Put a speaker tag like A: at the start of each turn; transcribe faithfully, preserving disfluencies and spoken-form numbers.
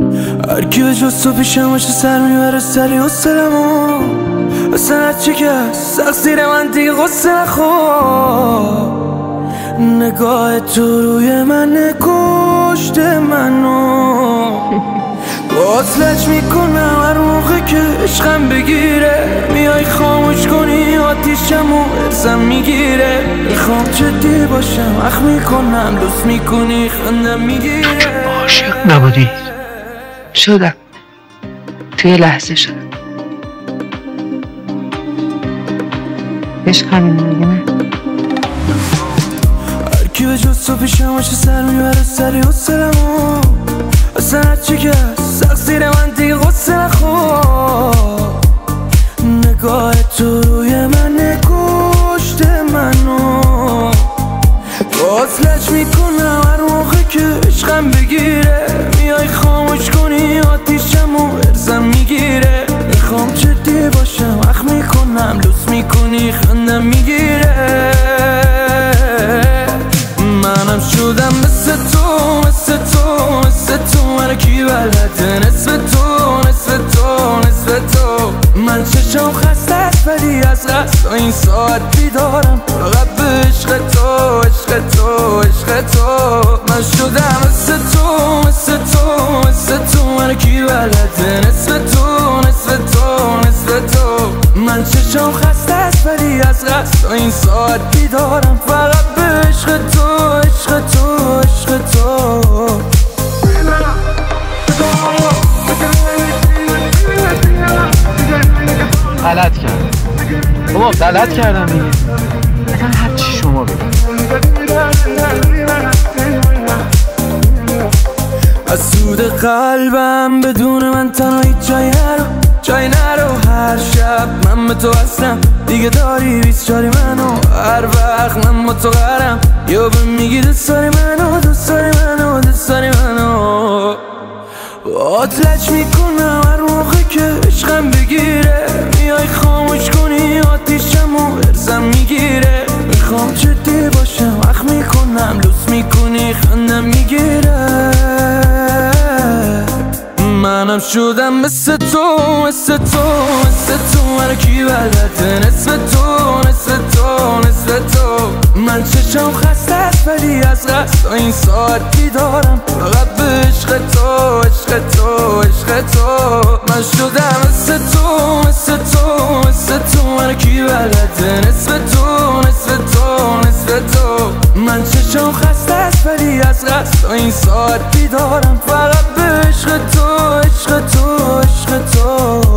A: هرکی به جز تو پیشم باشه سر میبره سری حسلمو اصلا هرچی که سخت زیر من دیگه غصه نخور نگاه تو روی من کشته منو وصلش میکنم هر موقع که عشقم بگیره میای خاموش کنی آتیشمو ارزم میگیره میخوام جدی باشم اخ میکنم دوست میکنی خندم میگیره
B: عاشق نبودی شدم توی لحظه شدم عشق همین دیگه نه
A: هرکی به جز تو پیشم باشه سر میبره سری حسلمو اصلا هرچی که سخت زیر من دیگه غصه نخور نگاه تو روی من کشته منو وصلش میکنم هر موقع که عشقم بگیره میای خاموش کنی آتیشمو ارزم میگیره میخوام جدی باشم اخ میکنم لوس میکنی خندم میگیره منم شدم مثل تو مثل تو مثل تو هر کی بلده نصف تو نصف تو نصف تو من چشم خسته است ولی از قصد این ساعت بیدارم فقط به عشق تو عشق تو عشق تو من شدم مثل تو مثل تو مثل تو هر کی بلده نصف تو نصف تو نصف تو من چشم خسته است ولی از قصد این ساعت بیدارم فقط به عشق تو عشق تو عشق تو
C: غلط کردم بابا غلط کردم دیگه اصلا هر چی شما بگید
A: از سود قلبم بدون من تنهایی جای نرو جای نرو هر شب من به تو هستم دیگه داری بیست چاری منو هر وقت من با تو قرم یا به میگی دوست داری منو دوست داری منو دوست داری منو آتلج میکنم هر موقع که عشقم بگیره میای خاموش کنی آتیشمو ارزم میگیره میخوام جدی باشم اخ میکنم لوس میکنی خندم میگیره منم شدم مثل تو مثل تو مثل تو هر کی بلده نصف تو نصف تو نصف تو من چشم خسته است ولی از قصد این ساعت بیدارم فقط به عشق تو عشق تو عشق تو من شدم مثل تو مثل تو مثل تو هر کی بلده نصف تو نصف تو نصف تو من چشم خسته است ولی از قصد این ساعت بیدارم فقط به عشق تو عشق تو عشق تو